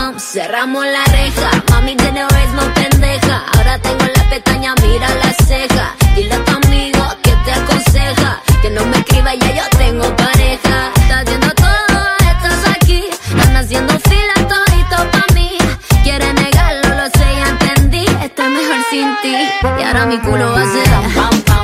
pam, cerramos la reja. Mami tiene ritmo pendeja. Ahora tengo la pestaña, mira la ceja. Dile a tu amigo que te aconseja que no me escriba, ya yo tengo pareja. Estás haciendo todo, estás aquí. Están haciendo fila todito pa' mí. Quieres negarlo, lo sé, ya entendí. Estoy mejor sin ti. Y ahora mi culo va a ser pam, pam, pam.